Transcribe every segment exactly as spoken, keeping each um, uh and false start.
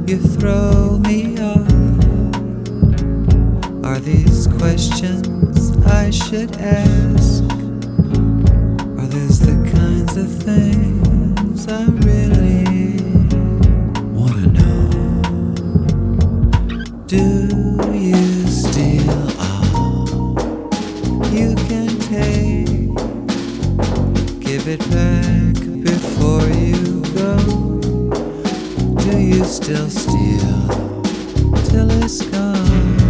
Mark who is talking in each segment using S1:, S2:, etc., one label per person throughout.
S1: You throw me off. Are these questions I should ask? Are these the kinds of things I really wanna know? Do you steal all you can take? Give it back before you go. Do you still steal till it's gone?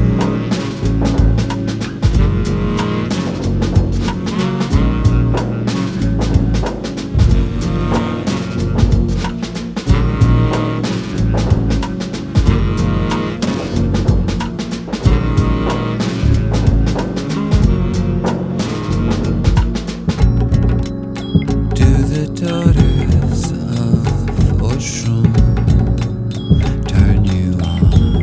S1: Daughters of Oshun turn you on?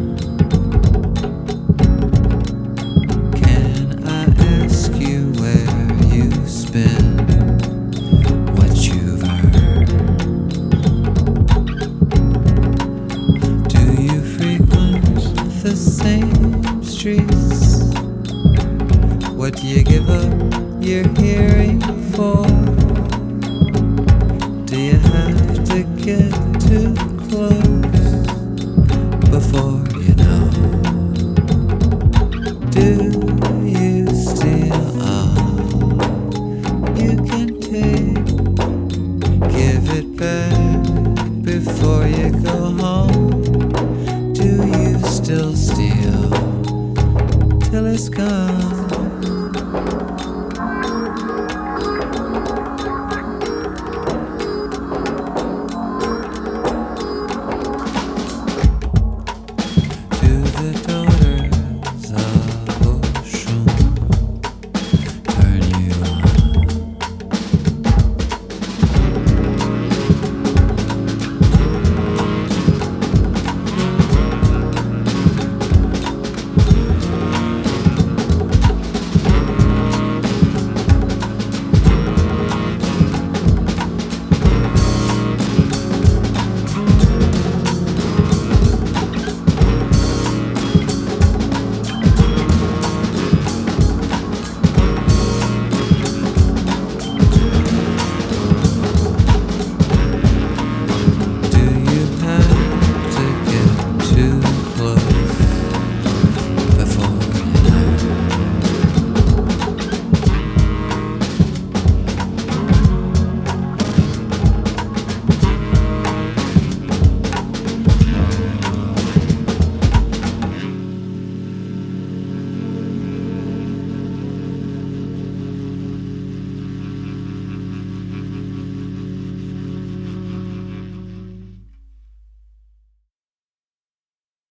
S1: Can I ask you where you spend what you've earned? Do you frequent the same streets? What do you give up your hearing for? Do you have to get too close before you know? Do you steal all you can take? Give it back before you go home. Do you still steal till it's gone?